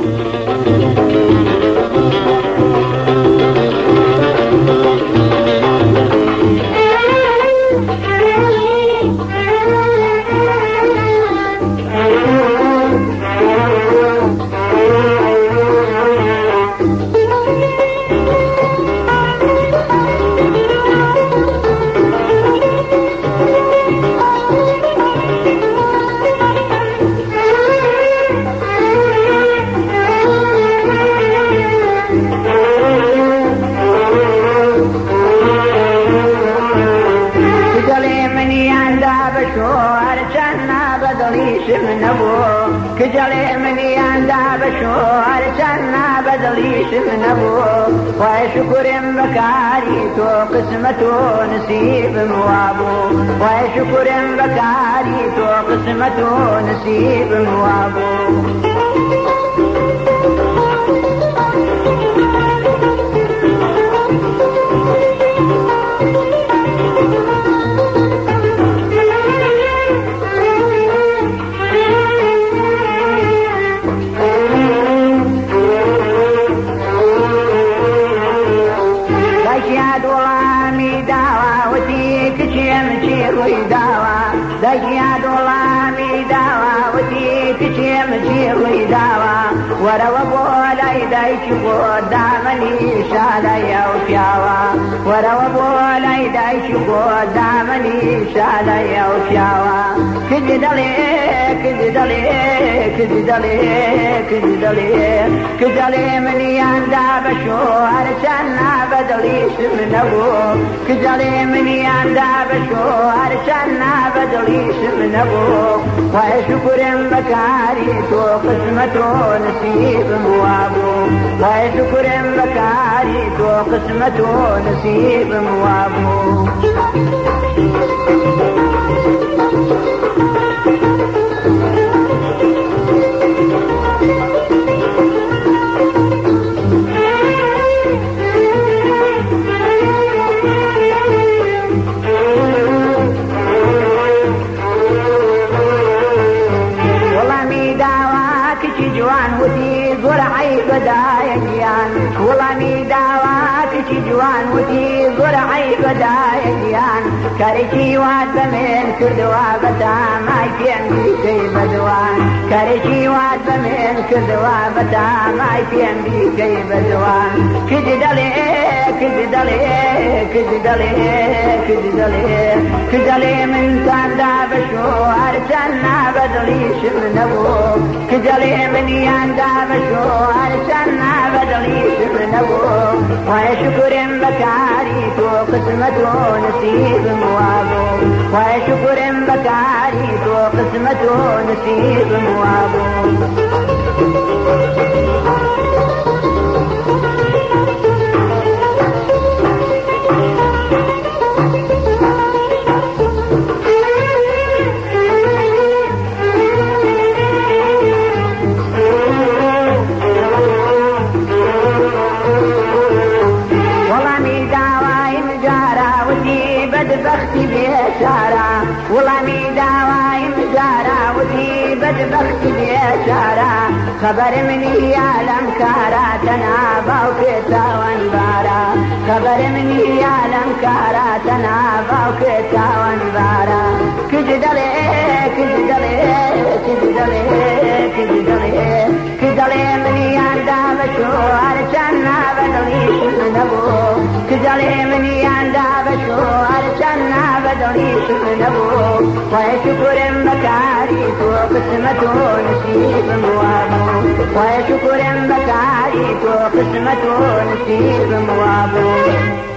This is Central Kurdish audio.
كجلي مني عند بشوار جنة بدليش من أبو وشكر بكاري تو قسمته نسيب موابو وشكر بكاري تو قسمته نسيب موابو دجياد والله داوا وديك جيم ويداوا وروا بولاي دايش قدامني شالا وفياوا وروا بولاي دايش قدامني شالا وفياوا كجدلي كجدلي كجدلي كجدلي كجدلي من ياندا بشوار جنة بدليش من أبو كجدلي من ياندا بشوار جنة بدليش من أبو وشكر بكاري تو قسمته نسيب موابو وشكر بكاري تو قسمته نسيب موابو والله مي دعواتك جوان ودي زرعي بدايان كاريكي واد من كردوا بتا ما يفين بيكي بدوان كاريكي واد من كردوا بتا ما يفين بيكي بدوان كجدلي كجدلي كجدلي كجدلي كجدلي من تاندا بشوار جنة بدليش من أبو كجدلي من ياندا بشوار جنة بدليش من أبو وشكر بكاري تو قسمته نسيب موابو وشكر بكاري تو قسمته نسيب موابو بدبختي بيشارة والله مي دواي مجارة ودي بدبختي بيشارة خبر مني يا لمكارة تنابا وكتا وانبارا خبر مني يا لمكارة تنابا وكتا وانبارا كجدلي كجدلي كجدلي كجدلي كجدلي مني عند بشوار جنة بدليش من أبو كجدلي مني عند بشوار جنة بدليش من أبو وشكر بكاري تو قسمته نسيب موابو وشكر بكاري تو قسمته نسيب موابو